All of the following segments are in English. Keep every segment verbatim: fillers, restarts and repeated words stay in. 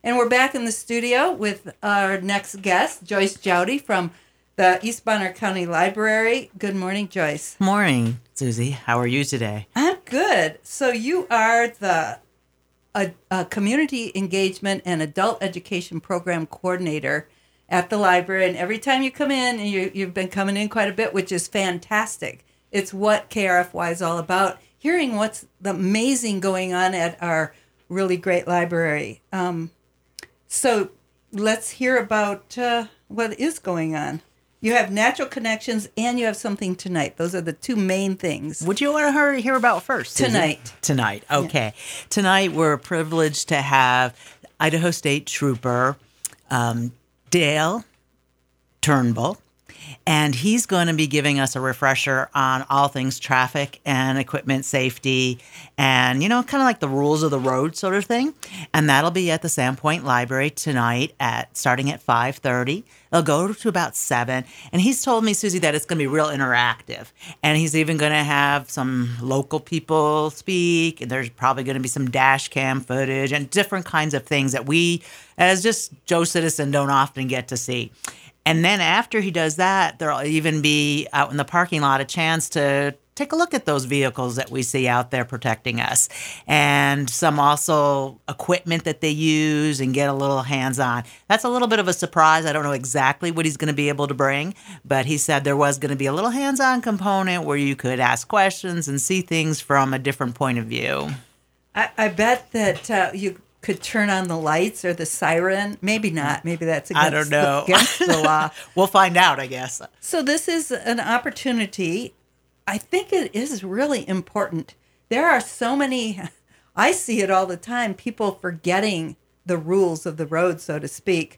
And we're back in the studio with our next guest, Joyce Jowdy from the East Bonner County Library. Good morning, Joyce. Morning, Susie. How are you today? I'm good. So you are the a, a Community Engagement and Adult Education Program Coordinator at the library. And every time you come in, and you, you've been coming in quite a bit, which is fantastic. It's what K R F Y is all about, hearing what's the amazing going on at our really great library. Um, so let's hear about uh, what is going on. You have Natural Connections and you have something tonight. Those are the two main things. What do you want to hear about first, Susie? Tonight. Tonight, okay. Yeah. Tonight we're privileged to have Idaho State Trooper um, Dale Turnbull. And he's going to be giving us a refresher on all things traffic and equipment safety and, you know, kind of like the rules of the road sort of thing. And that'll be at the Sandpoint Library tonight at starting at five thirty. It'll go to about seven. And he's told me, Susie, that it's going to be real interactive. And he's even going to have some local people speak. And there's probably going to be some dash cam footage and different kinds of things that we, as just Joe Citizen, don't often get to see. And then after he does that, there'll even be out in the parking lot a chance to take a look at those vehicles that we see out there protecting us, and some also equipment that they use and get a little hands-on. That's a little bit of a surprise. I don't know exactly what he's going to be able to bring, but he said there was going to be a little hands-on component where you could ask questions and see things from a different point of view. I, I bet that uh, you could turn on the lights or the siren. Maybe not. Maybe that's against, I don't know. the, against the law. We'll find out, I guess. So this is an opportunity. I think it is really important. There are so many, I see it all the time, people forgetting the rules of the road, so to speak.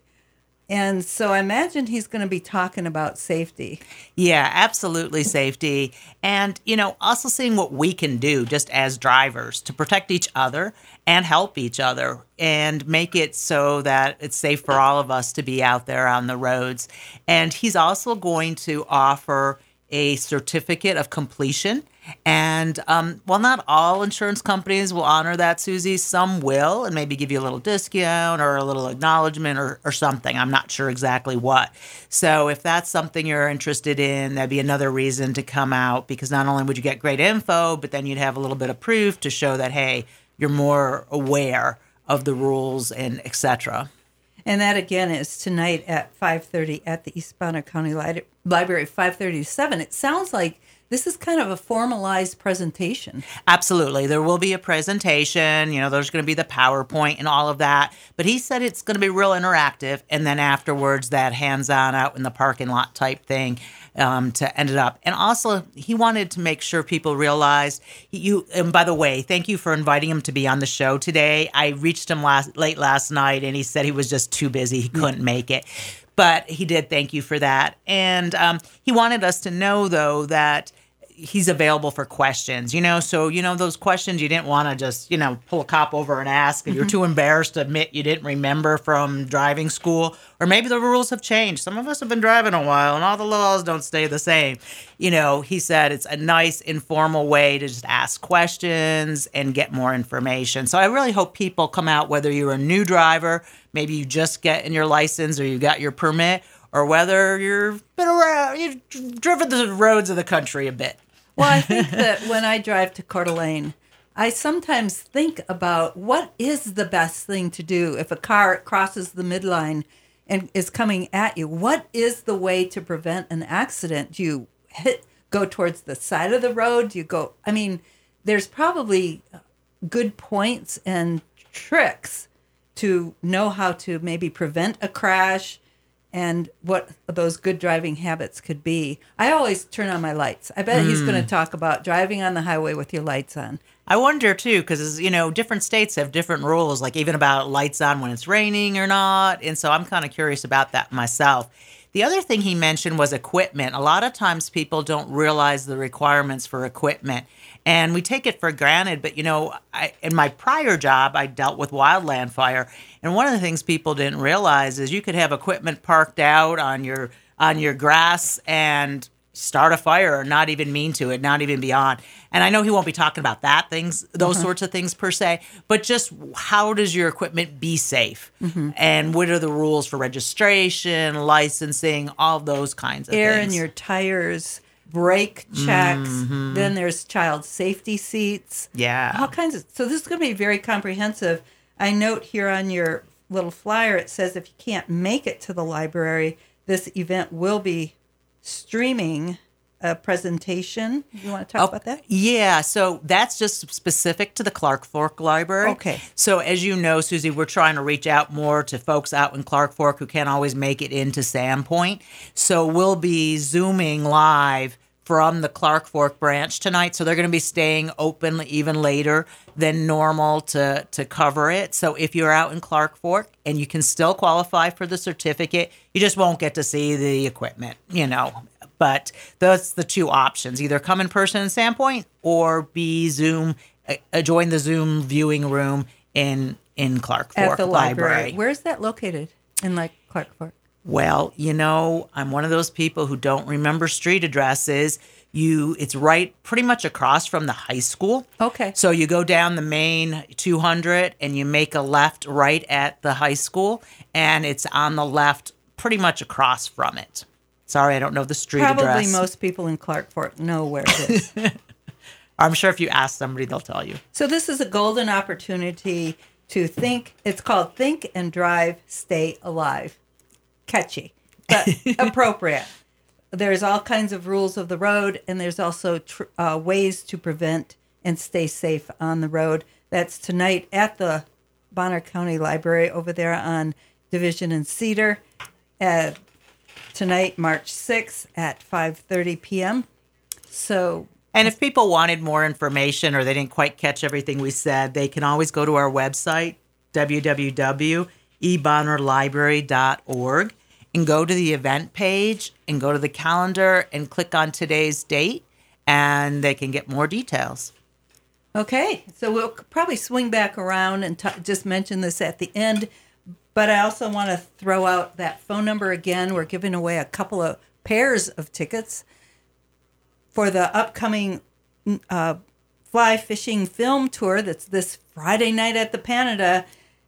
And so I imagine he's going to be talking about safety. Yeah, absolutely safety. And, you know, also seeing what we can do just as drivers to protect each other and help each other and make it so that it's safe for all of us to be out there on the roads. And he's also going to offer a certificate of completion. And um, while not all insurance companies will honor that, Susie, some will, and maybe give you a little discount or a little acknowledgement or, or something. I'm not sure exactly what. So if that's something you're interested in, that'd be another reason to come out, because not only would you get great info, but then you'd have a little bit of proof to show that, hey, you're more aware of the rules and et cetera. And that, again, is tonight at five thirty at the East Bonner County Li- Library, five thirty to seven. It sounds like this is kind of a formalized presentation. Absolutely. There will be a presentation. You know, there's going to be the PowerPoint and all of that. But he said it's going to be real interactive. And then afterwards, that hands-on out in the parking lot type thing um, to end it up. And also, he wanted to make sure people realized you. And by the way, thank you for inviting him to be on the show today. I reached him last late last night, and he said he was just too busy. He couldn't make it. But he did thank you for that. And um, he wanted us to know, though, that he's available for questions, you know, so, you know, those questions you didn't want to just, you know, pull a cop over and ask, and you're too embarrassed to admit you didn't remember from driving school, or maybe the rules have changed. Some of us have been driving a while and all the laws don't stay the same. You know, he said it's a nice informal way to just ask questions and get more information. So I really hope people come out, whether you're a new driver, maybe you just get in your license or you got your permit, or whether you've been around, you've driven the roads of the country a bit. Well, I think that when I drive to Coeur d'Alene, I sometimes think about what is the best thing to do if a car crosses the midline and is coming at you. What is the way to prevent an accident? Do you hit, go towards the side of the road? Do you go, I mean, there's probably good points and tricks to know how to maybe prevent a crash and what those good driving habits could be. I always turn on my lights. I bet mm. he's going to talk about driving on the highway with your lights on. I wonder, too, because, you know, different states have different rules, like even about lights on when it's raining or not. And so I'm kind of curious about that myself. The other thing he mentioned was equipment. A lot of times people don't realize the requirements for equipment, and we take it for granted. But, you know, I, in my prior job, I dealt with wildland fire. And one of the things people didn't realize is you could have equipment parked out on your on your grass and start a fire or not even mean to it, not even be on. And I know he won't be talking about that things, those uh-huh. sorts of things per se, but just how does your equipment be safe? Mm-hmm. And what are the rules for registration, licensing, all those kinds of Air things. in your tires, brake checks. Mm-hmm. Then there's child safety seats. Yeah. All kinds of. So this is going to be very comprehensive. I note here on your little flyer, it says if you can't make it to the library, this event will be streaming a presentation. You want to talk oh, about that? Yeah. So that's just specific to the Clark Fork Library. Okay. So as you know, Susie, we're trying to reach out more to folks out in Clark Fork who can't always make it into Sandpoint. So we'll be Zooming live from the Clark Fork branch tonight. So they're going to be staying open even later than normal to, to cover it. So if you're out in Clark Fork and you can still qualify for the certificate, you just won't get to see the equipment, you know. But that's the two options: either come in person in Sandpoint or be Zoom, uh, join the Zoom viewing room in in Clark Fork at the library. library. Where's that located in like Clark Fork? Well, you know, I'm one of those people who don't remember street addresses. You, it's right pretty much across from the high school. Okay. So you go down the main two hundred and you make a left right at the high school, and it's on the left pretty much across from it. Sorry, I don't know the street Probably address. Probably most people in Clark Fork know where it is. I'm sure if you ask somebody, they'll tell you. So this is a golden opportunity to think. It's called Think and Drive, Stay Alive. Catchy, but appropriate. There's all kinds of rules of the road, and there's also tr- uh, ways to prevent and stay safe on the road. That's tonight at the Bonner County Library over there on Division and Cedar. At tonight, March sixth at five thirty p.m. So, and if people wanted more information or they didn't quite catch everything we said, they can always go to our website, w w w dot e bonner library dot org, and go to the event page and go to the calendar and click on today's date, and they can get more details. Okay, so we'll probably swing back around and t- just mention this at the end. But I also want to throw out that phone number again. We're giving away a couple of pairs of tickets for the upcoming uh, fly fishing film tour that's this Friday night at the Panada.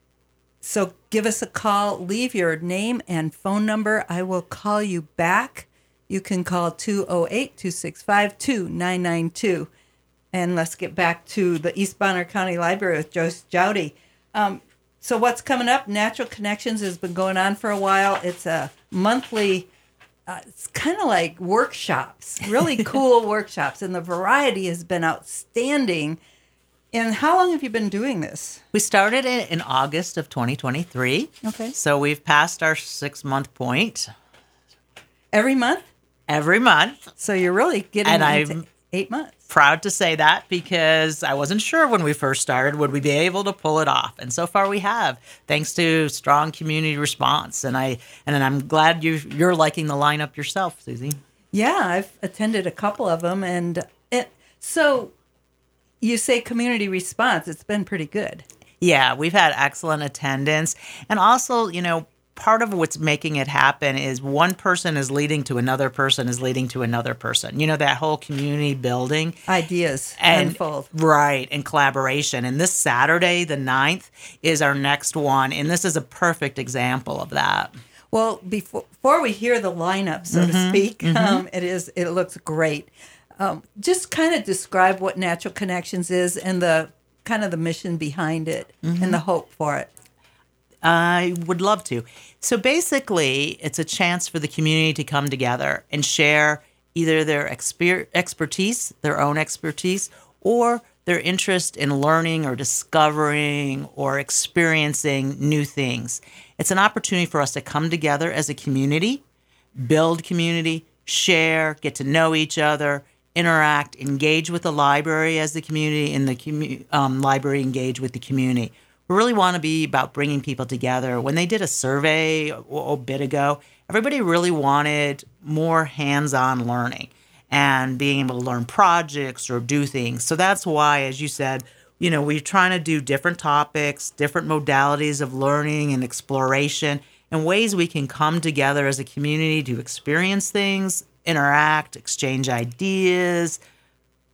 So give us a call. Leave your name and phone number. I will call you back. You can call two oh eight, two six five, two nine nine two. And let's get back to the East Bonner County Library with Joyce Jowdy. Um, So what's coming up? Natural Connections has been going on for a while. It's a monthly, uh, it's kind of like workshops, really cool workshops. And the variety has been outstanding. And how long have you been doing this? We started it in August of twenty twenty-three. Okay. So we've passed our six-month point. Every month? Every month. So you're really getting and into I'm eight months. Proud to say that because I wasn't sure when we first started would we be able to pull it off, and so far we have, thanks to strong community response. And I and I'm glad you you're liking the lineup yourself, Susie. Yeah, I've attended a couple of them, and it, so you say community response. It's been pretty good. Yeah, we've had excellent attendance, and also, you know, part of what's making it happen is one person is leading to another person is leading to another person. You know, that whole community building. Ideas and, unfold. Right, and collaboration. And this Saturday, the ninth, is our next one. And this is a perfect example of that. Well, before, before we hear the lineup, so mm-hmm, to speak, mm-hmm. um, it is it looks great. Um, just kind of describe what Natural Connections is and the kind of the mission behind it mm-hmm. and the hope for it. I would love to. So basically, it's a chance for the community to come together and share either their exper- expertise, their own expertise, or their interest in learning or discovering or experiencing new things. It's an opportunity for us to come together as a community, build community, share, get to know each other, interact, engage with the library as the community, and the commu- um, library engage with the community. We really want to be about bringing people together. When they did a survey a, a bit ago, everybody really wanted more hands-on learning and being able to learn projects or do things. So that's why, as you said, you know, we're trying to do different topics, different modalities of learning and exploration, and ways we can come together as a community to experience things, interact, exchange ideas,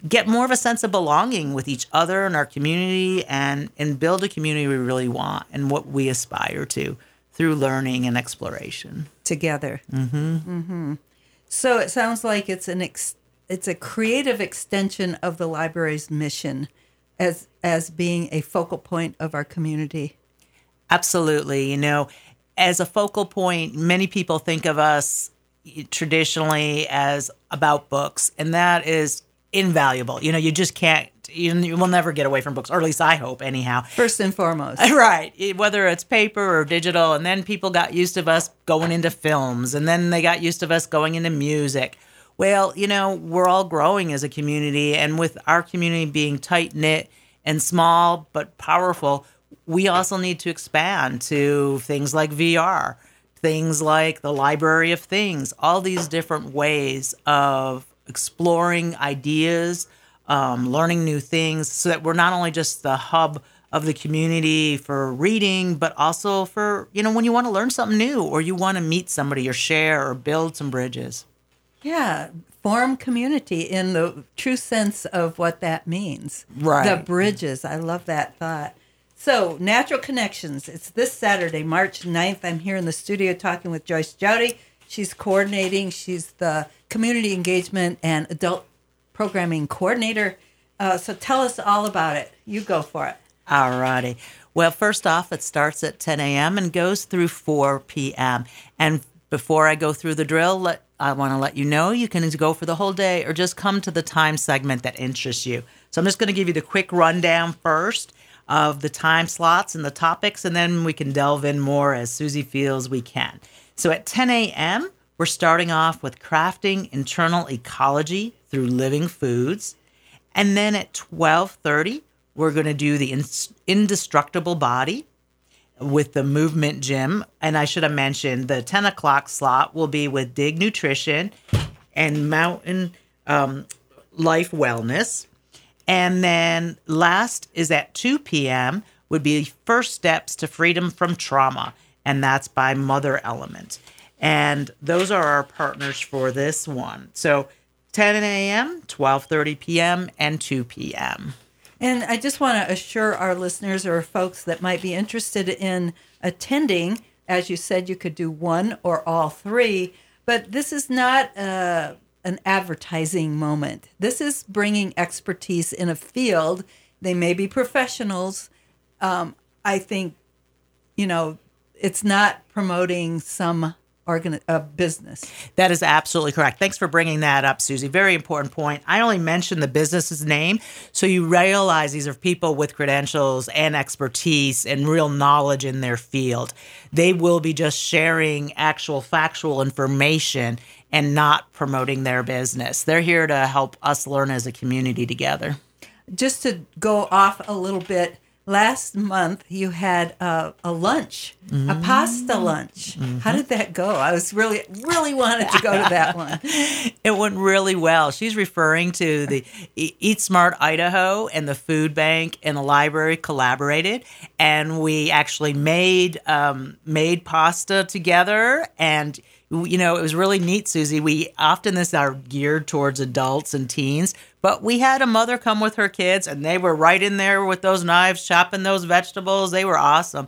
get more of a sense of belonging with each other and our community, and, and build a community we really want and what we aspire to through learning and exploration. Together. Mm-hmm. Mm-hmm. So it sounds like it's an ex- it's a creative extension of the library's mission as as being a focal point of our community. Absolutely. You know, as a focal point, many people think of us traditionally as about books, and that is invaluable. You know, you just can't, you, you will never get away from books, or at least I hope anyhow. First and foremost. Right. Whether it's paper or digital. And then people got used to us going into films, and then they got used to us going into music. Well, you know, we're all growing as a community, and with our community being tight-knit and small but powerful, we also need to expand to things like V R, things like the Library of Things, all these different ways of exploring ideas, um, learning new things, so that we're not only just the hub of the community for reading, but also for, you know, when you want to learn something new, or you want to meet somebody or share or build some bridges. Yeah, form community in the true sense of what that means. Right. The bridges. I love that thought. So, Natural Connections. It's this Saturday, March ninth. I'm here in the studio talking with Joyce Jowdy. She's coordinating. She's the Community Engagement and Adult Programming Coordinator. Uh, so tell us all about it. You go for it. All righty. Well, first off, it starts at ten a.m. and goes through four p.m. And before I go through the drill, let, I want to let you know you can go for the whole day or just come to the time segment that interests you. So I'm just going to give you the quick rundown first of the time slots and the topics, and then we can delve in more as Susie feels we can. So at ten a.m., we're starting off with crafting internal ecology through living foods. And then at twelve thirty, we're going to do the indestructible body with the movement gym. And I should have mentioned the ten o'clock slot will be with Dig Nutrition and Mountain um, Life Wellness. And then last is at two p.m. would be First Steps to Freedom from Trauma. And that's by Mother Element. And those are our partners for this one. So ten a.m., twelve thirty p.m., and two p.m. And I just want to assure our listeners or folks that might be interested in attending, as you said, you could do one or all three, but this is not uh, an advertising moment. This is bringing expertise in a field. They may be professionals. Um, I think, you know, it's not promoting some organ- uh, business. That is absolutely correct. Thanks for bringing that up, Susie. Very important point. I only mentioned the business's name so you realize these are people with credentials and expertise and real knowledge in their field. They will be just sharing actual factual information and not promoting their business. They're here to help us learn as a community together. Just to go off a little bit, last month you had a, a lunch, mm-hmm. a pasta lunch. Mm-hmm. How did that go? I was really, really wanted to go to that one. It went really well. She's referring to the Eat Smart Idaho and the food bank and the library collaborated, and we actually made um, made pasta together. And you know, it was really neat, Susie. We often this are geared towards adults and teens, but we had a mother come with her kids, and they were right in there with those knives, chopping those vegetables. They were awesome.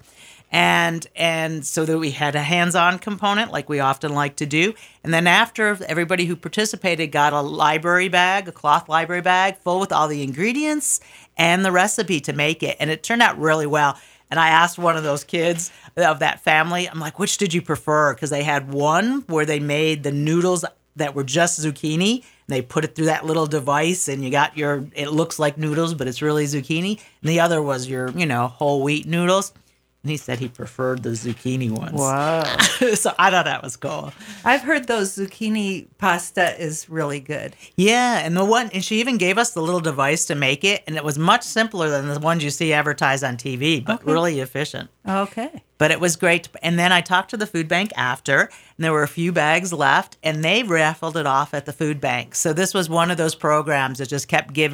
And and so that we had a hands-on component like we often like to do. And then after, everybody who participated got a library bag, a cloth library bag full with all the ingredients and the recipe to make it. And it turned out really well. And I asked one of those kids of that family, I'm like, which did you prefer? Because they had one where they made the noodles that were just zucchini. And they put it through that little device and you got your, it looks like noodles, but it's really zucchini. And the other was your, you know, whole wheat noodles. And he said he preferred the zucchini ones. Wow. So I thought that was cool. I've heard those zucchini pasta is really good. Yeah, and the one, and she even gave us the little device to make it, and it was much simpler than the ones you see advertised on T V, but okay. really efficient. Okay. But it was great. And then I talked to the food bank after, and there were a few bags left, and they raffled it off at the food bank. So this was one of those programs that just kept giving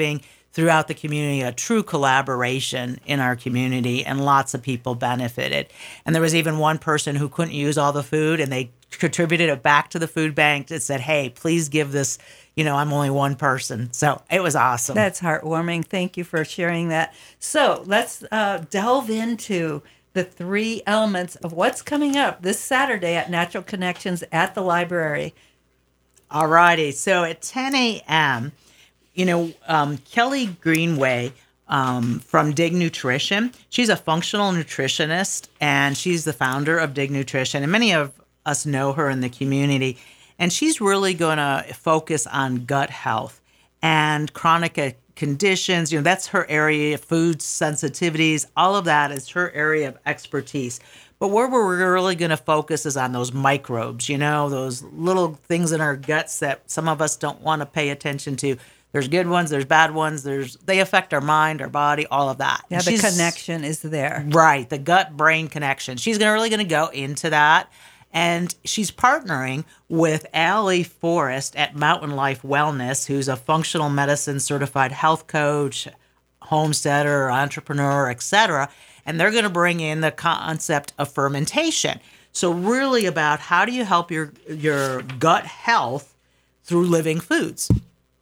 throughout the community, a true collaboration in our community, and lots of people benefited. And there was even one person who couldn't use all the food, and they contributed it back to the food bank that said, hey, please give this, you know, I'm only one person. So it was awesome. That's heartwarming. Thank you for sharing that. So let's uh, delve into the three elements of what's coming up this Saturday at Natural Connections at the library. All righty. So at ten a.m., you know, um, Kelly Greenway um, from Dig Nutrition, she's a functional nutritionist, and she's the founder of Dig Nutrition. And many of us know her in the community. And she's really going to focus on gut health and chronic conditions. You know, that's her area, food sensitivities, all of that is her area of expertise. But where we're really going to focus is on those microbes, you know, those little things in our guts that some of us don't want to pay attention to. There's good ones, there's bad ones, there's they affect our mind, our body, all of that. Yeah, the connection is there. Right, the gut-brain connection. She's gonna, really going to go into that. And she's partnering with Allie Forrest at Mountain Life Wellness, who's a functional medicine certified health coach, homesteader, entrepreneur, et cetera. And they're going to bring in the concept of fermentation. So really about how do you help your, your gut health through living foods.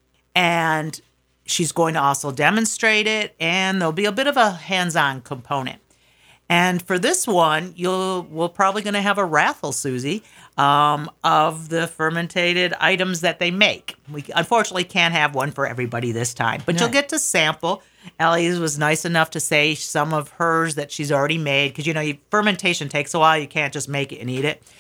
And she's going to also demonstrate it, and there'll be a bit of a hands-on component. And for this one, you'll we're probably going to have a raffle, Susie, um, of the fermented items that they make. We unfortunately can't have one for everybody this time, but Right. You'll get to sample. Ellie was nice enough to say some of hers that she's already made, because, you know, you, fermentation takes a while. You can't just make it and eat it.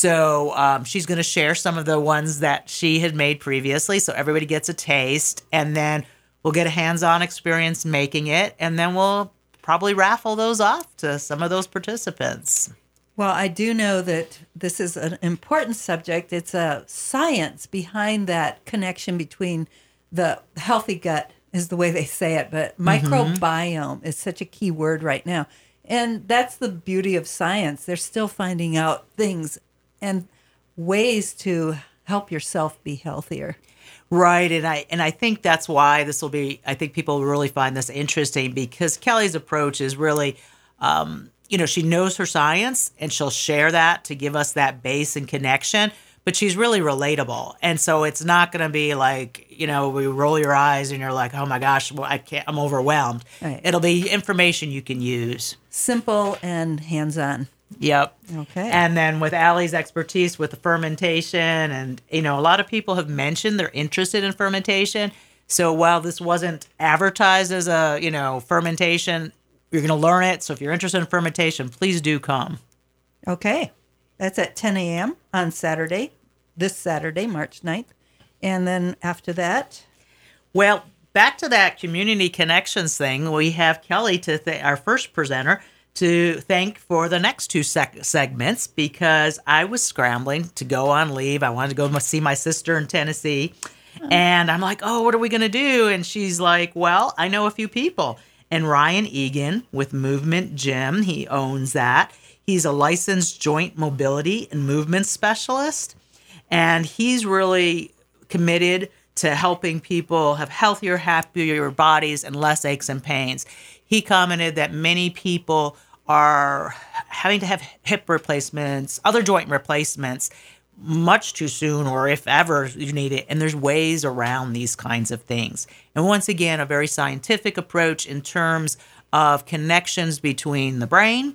So um, she's going to share some of the ones that she had made previously, so everybody gets a taste, and then we'll get a hands-on experience making it, and then we'll probably raffle those off to some of those participants. Well, I do know that this is an important subject. It's a science behind that connection between the healthy gut is the way they say it, but microbiome is such a key word right now. And that's the beauty of science. They're still finding out things and ways to help yourself be healthier. Right, and I and I think that's why this will be, I think people will really find this interesting, because Kelly's approach is really, um, you know, she knows her science, and she'll share that to give us that base and connection, but she's really relatable. And so it's not going to be like, you know, we roll your eyes and you're like, oh my gosh, well, I can't, I'm overwhelmed. Right. It'll be information you can use. Simple and hands-on. Yep. Okay. And then with Allie's expertise with the fermentation, and, you know, a lot of people have mentioned they're interested in fermentation. So while this wasn't advertised as a, you know, fermentation, you're going to learn it. So if you're interested in fermentation, please do come. Okay. That's at ten a.m. on Saturday, this Saturday, March ninth. And then after that? Well, back to that community connections thing, we have Kelly, to th- our first presenter, to thank for the next two sec- segments, because I was scrambling to go on leave. I wanted to go see my sister in Tennessee. Oh. And I'm like, oh, what are we going to do? And she's like, well, I know a few people. And Ryan Egan with Movement Gym, he owns that. He's a licensed joint mobility and movement specialist. And he's really committed to helping people have healthier, happier bodies and less aches and pains. He commented that many people are having to have hip replacements, other joint replacements, much too soon, or if ever you need it. And there's ways around these kinds of things. And once again, a very scientific approach in terms of connections between the brain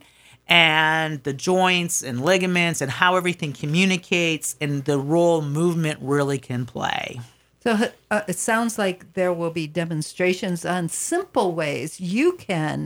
and the joints and ligaments, and how everything communicates, and the role movement really can play. So uh, it sounds like there will be demonstrations on simple ways you can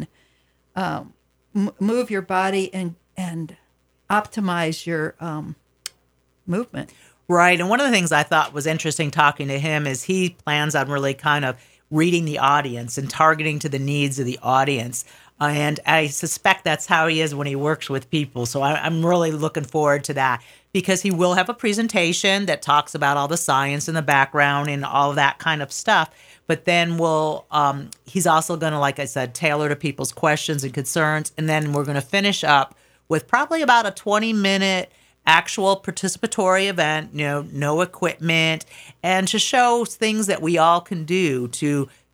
um, m- move your body and and optimize your um, movement. Right. And one of the things I thought was interesting talking to him is he plans on really kind of reading the audience and targeting to the needs of the audience. And I suspect that's how he is when he works with people. So I, I'm really looking forward to that, because he will have a presentation that talks about all the science in the background and all that kind of stuff. But then we'll, um, he's also going to, like I said, tailor to people's questions and concerns. And then we're going to finish up with probably about a twenty minute actual participatory event, you know, no equipment, and to show things that we all can do to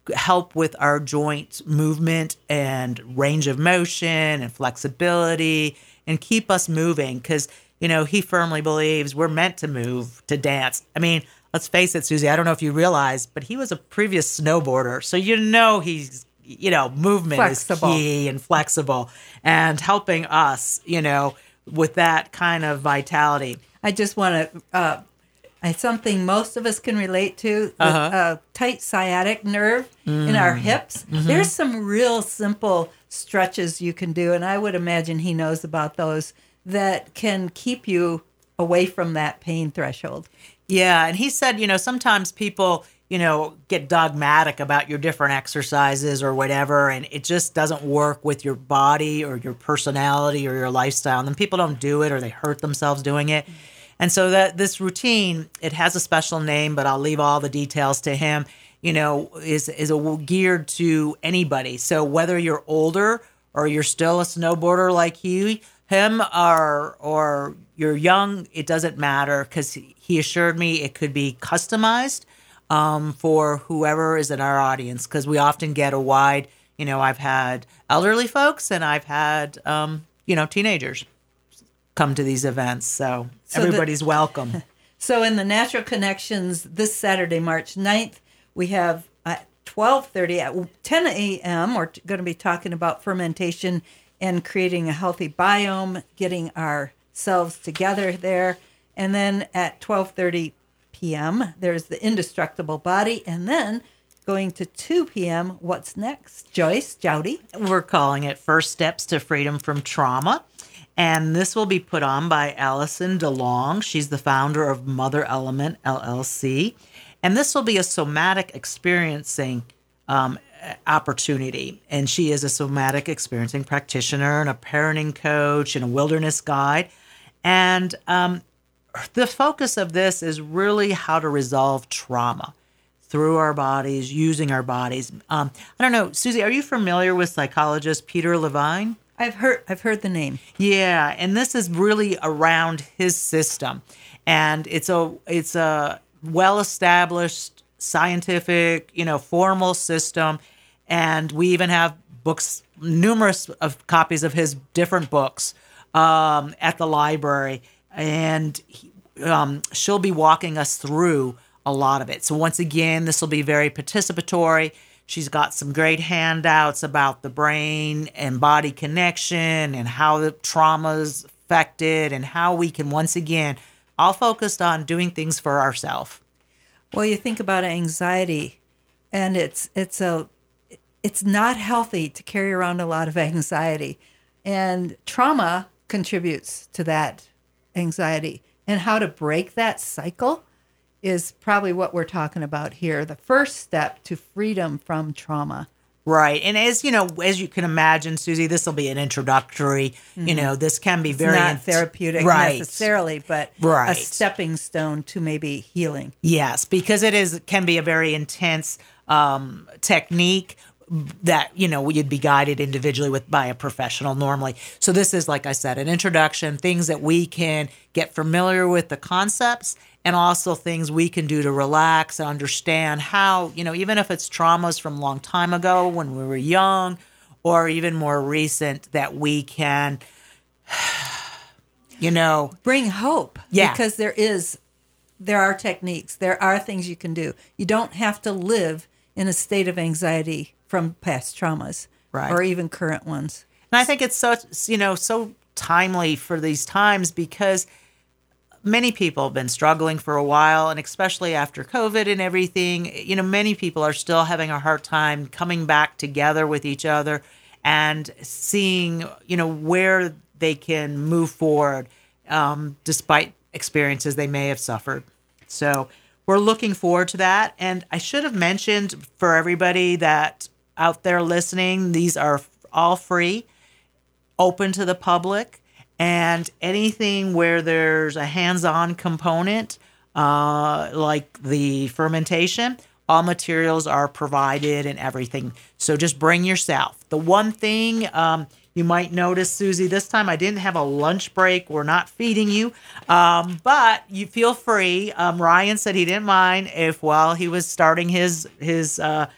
help with our joint movement and range of motion and flexibility and keep us moving because, you know, he firmly believes we're meant to move, to dance. I mean, let's face it, Susie, I don't know if you realize, but he was a previous snowboarder. So you know he's, you know, movement Flexible. is key and flexible and helping us, you know, with that kind of vitality. I just want to, uh, it's something most of us can relate to, the Uh-huh. uh, tight sciatic nerve in our hips. Mm-hmm. There's some real simple stretches you can do, and I would imagine he knows about those that can keep you away from that pain threshold. Yeah, and he said, you know, sometimes people, you know, get dogmatic about your different exercises or whatever, and it just doesn't work with your body or your personality or your lifestyle. And then people don't do it or they hurt themselves doing it. And so that this routine, it has a special name, but I'll leave all the details to him, you know, is, is a, geared to anybody. So whether you're older or you're still a snowboarder like he, him, or, or you're young, it doesn't matter because he assured me it could be customized um, for whoever is in our audience because we often get a wide, you know, I've had elderly folks and I've had, um, you know, teenagers come to these events. So, So everybody's the- welcome. So in the Natural Connections this Saturday, March ninth, we have at twelve thirty at ten a.m. We're going to be talking about fermentation and creating a healthy biome, getting ourselves together there. And then at twelve thirty p.m., there's the Indestructible Body. And then going to two p.m., what's next? Joyce, Jowdy? We're calling it First Steps to Freedom from Trauma. And this will be put on by Allison DeLong. She's the founder of Mother Element, L L C. And this will be a somatic experiencing um, opportunity. And she is a somatic experiencing practitioner and a parenting coach and a wilderness guide. And um, the focus of this is really how to resolve trauma through our bodies, using our bodies. Um, I don't know, Susie, are you familiar with psychologist Peter Levine? I've heard I've heard the name. Yeah, and this is really around his system, and it's a it's a well established scientific, you know, formal system, and we even have books, numerous of copies of his different books um, at the library, and he, um, she'll be walking us through a lot of it. So once again, this will be very participatory. She's got some great handouts about the brain and body connection and how the trauma's affected and how we can, once again, all focused on doing things for ourselves. Well, you think about anxiety, and it's it's a it's not healthy to carry around a lot of anxiety, and trauma contributes to that anxiety. And how to break that cycle is probably what we're talking about here. The first step to freedom from trauma. Right. And as you know, as you can imagine, Susie, this will be an introductory, mm-hmm. you know, this can be it's very not in- therapeutic right. necessarily, but right. a stepping stone to maybe healing. Yes, because it is can be a very intense um, technique that, you know, you'd be guided individually with by a professional normally. So this is, like I said, an introduction, things that we can get familiar with the concepts, and also things we can do to relax and understand how, you know, even if it's traumas from a long time ago when we were young or even more recent, that we can, you know. Bring hope. Yeah. Because there is, there are techniques, there are things you can do. You don't have to live in a state of anxiety from past traumas, right. or even current ones. And I think it's so, you know, so timely for these times because many people have been struggling for a while, and especially after COVID and everything, you know, many people are still having a hard time coming back together with each other and seeing, you know, where they can move forward um, despite experiences they may have suffered. So we're looking forward to that. And I should have mentioned for everybody that out there listening, these are all free, open to the public. And anything where there's a hands-on component, uh, like the fermentation, all materials are provided and everything. So just bring yourself. The one thing um, you might notice, Susie, this time I didn't have a lunch break. We're not feeding you, um, but you feel free. Um, Ryan said he didn't mind if while he was starting his his uh,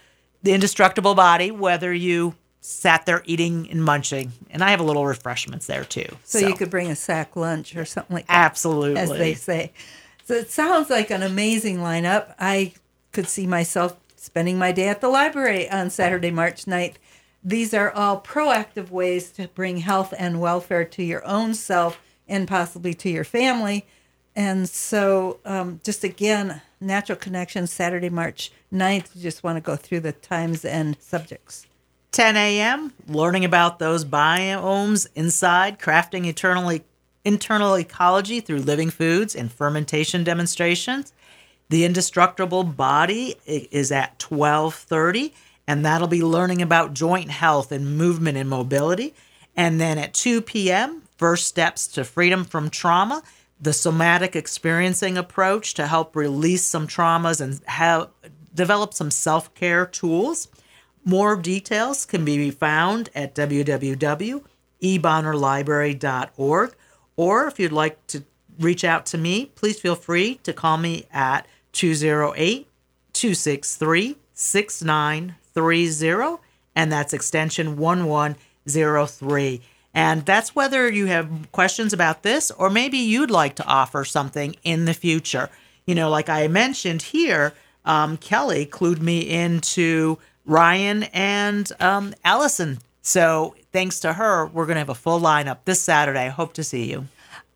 the indestructible body, whether you sat there eating and munching. And I have a little refreshments there too. So, So, you could bring a sack lunch or something like that. absolutely. As they say. So it sounds like an amazing lineup. I could see myself spending my day at the library on Saturday, March ninth. These are all proactive ways to bring health and welfare to your own self and possibly to your family. And so um, just again, Natural Connection, Saturday, March ninth. You just want to go through the times and subjects. ten a.m., learning about those biomes inside, crafting eternally, internal ecology through living foods and fermentation demonstrations. The Indestructible Body is at twelve thirty, and that'll be learning about joint health and movement and mobility. And then at two p.m., First Steps to Freedom from Trauma, the somatic experiencing approach to help release some traumas and have develop some self-care tools. More details can be found at w w w dot e bonner library dot org. Or if you'd like to reach out to me, please feel free to call me at two oh eight, two six three, six nine three oh, and that's extension one one oh three. And that's whether you have questions about this or maybe you'd like to offer something in the future. You know, like I mentioned here, um, Kelly clued me into Ryan and um, Allison. So thanks to her, we're going to have a full lineup this Saturday. I hope to see you.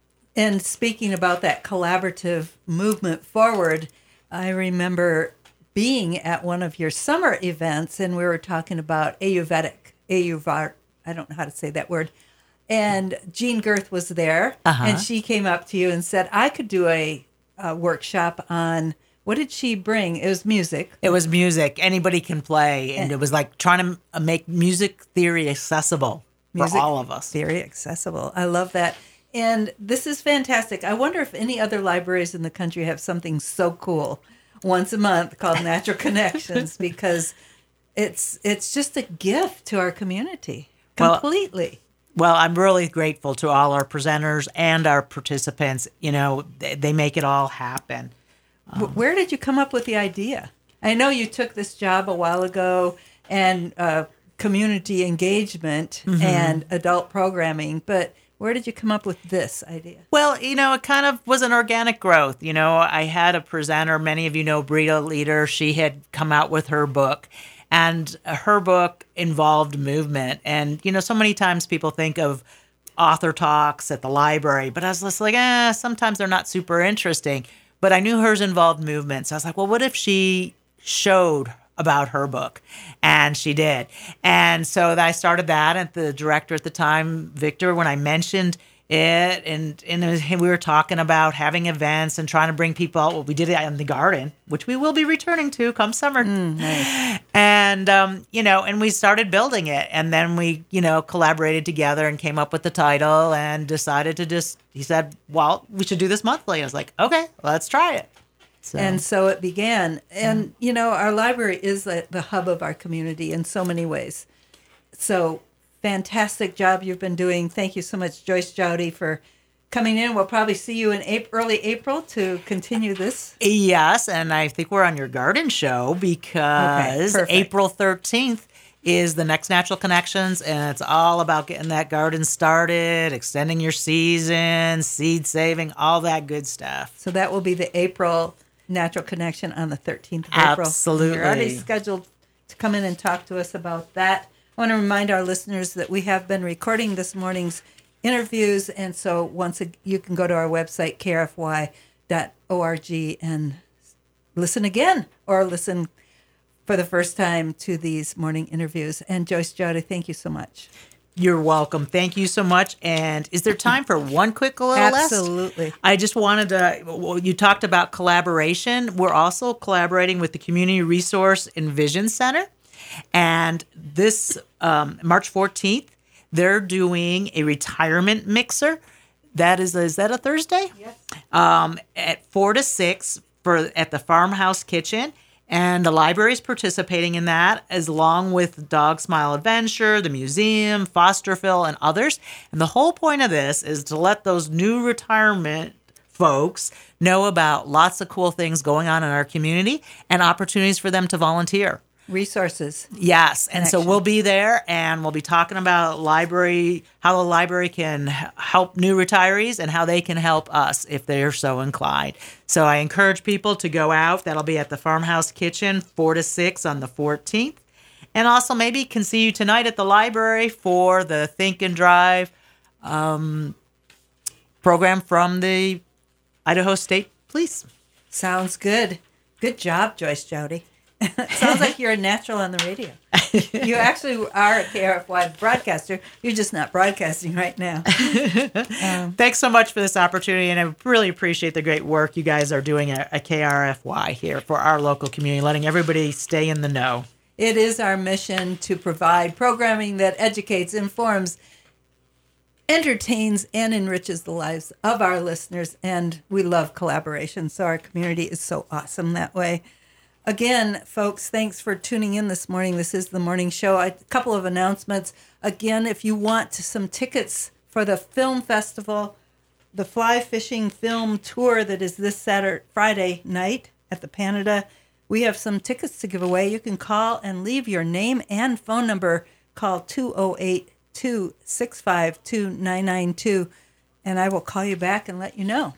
And speaking about that collaborative movement forward, I remember being at one of your summer events, and we were talking about Ayurvedic, Ayurvedic, I don't know how to say that word. And Jean Girth was there, Uh-huh. and she came up to you and said, I could do a, a workshop on, what did she bring? It was music. It was music. Anybody can play. And it was like trying to make music theory accessible Music for all of us. Very accessible. I love that. And this is fantastic. I wonder if any other libraries in the country have something so cool once a month called Natural Connections, because it's it's just a gift to our community completely. Well, I'm really grateful to all our presenters and our participants. You know, they, they make it all happen. Um, Where did you come up with the idea? I know you took this job a while ago, and uh, community engagement mm-hmm. and adult programming, but where did you come up with this idea? Well, you know, it kind of was an organic growth. You know, I had a presenter, many of you know Brita Leader. She had come out with her book, and her book involved movement. And, you know, so many times people think of author talks at the library, but I was just like, eh, sometimes they're not super interesting. But I knew hers involved movement. So I was like, well, what if she showed about her book? And she did. And so I started that, and the director at the time, Victor, when I mentioned it, and, and we were talking about having events and trying to bring people out. Well, we did it in the garden, which we will be returning to come summer. Mm, nice. And, um, you know, and we started building it. And then we, you know, collaborated together and came up with the title and decided to just, he said, well, we should do this monthly. I was like, okay, let's try it. So. And so it began. And, mm. you know, our library is the, the hub of our community in so many ways. So fantastic job you've been doing. Thank you so much, Joyce Jowdy, for coming in. We'll probably see you in April, early April to continue this. Yes, and I think we're on your garden show because okay, April thirteenth is the next Natural Connections, and it's all about getting that garden started, extending your season, seed saving, all that good stuff. So that will be the April Natural Connection on the thirteenth of April. Absolutely. You're already scheduled to come in and talk to us about that. I want to remind our listeners that we have been recording this morning's interviews, and so once a, you can go to our website, k r f y dot org, and listen again or listen for the first time to these morning interviews. And Joyce Jowdy, thank you so much. You're welcome. Thank you so much. And is there time for one quick little list? Absolutely. I just wanted to, well, you talked about collaboration. We're also collaborating with the Community Resource and Vision Center. And this um, March fourteenth, they're doing a retirement mixer. That is, is that a Thursday? Yes. Um, at four to six for at the Farmhouse Kitchen. And the library is participating in that, as along with Dog Smile Adventure, the museum, Fosterville, and others. And the whole point of this is to let those new retirement folks know about lots of cool things going on in our community and opportunities for them to volunteer. resources. Yes. And so Connection. we'll be there and we'll be talking about library, how the library can h- help new retirees and how they can help us if they're so inclined. So I encourage people to go out. That'll be at the Farmhouse Kitchen, four to six on the fourteenth. And also maybe can see you tonight at the library for the Think and Drive um, program from the Idaho State Police. Sounds good. Good job, Joyce Jowdy. Sounds like you're a natural on the radio. You actually are a K R F Y broadcaster. You're just not broadcasting right now. Um, Thanks so much for this opportunity, and I really appreciate the great work you guys are doing at, at K R F Y here for our local community, letting everybody stay in the know. It is our mission to provide programming that educates, informs, entertains, and enriches the lives of our listeners, and we love collaboration, so our community is so awesome that way. Again, folks, thanks for tuning in this morning. This is the morning show. A couple of announcements. Again, if you want some tickets for the film festival, the Fly Fishing Film Tour that is this Saturday, Friday night at the Panada, we have some tickets to give away. You can call and leave your name and phone number. Call two oh eight, two six five, two nine nine two, and I will call you back and let you know.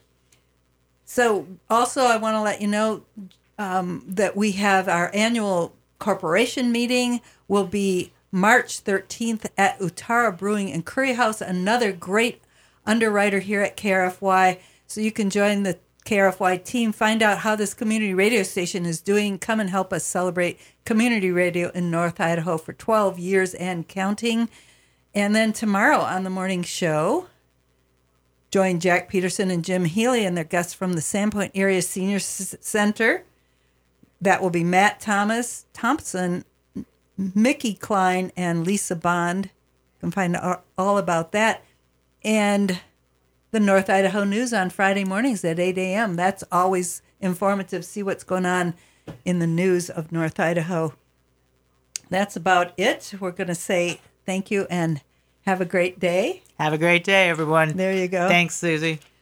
So also, I want to let you know Um, that we have our annual corporation meeting will be March thirteenth at Utara Brewing and Curry House, another great underwriter here at K R F Y. So you can join the K R F Y team, find out how this community radio station is doing. Come and help us celebrate community radio in North Idaho for twelve years and counting. And then tomorrow on the morning show, join Jack Peterson and Jim Healy and their guests from the Sandpoint Area Senior C- Center. That will be Matt Thomas, Thompson, Mickey Klein, and Lisa Bond. You can find out all about that. And the North Idaho News on Friday mornings at eight a.m. That's always informative. See what's going on in the news of North Idaho. That's about it. We're going to say thank you and have a great day. Have a great day, everyone. There you go. Thanks, Susie.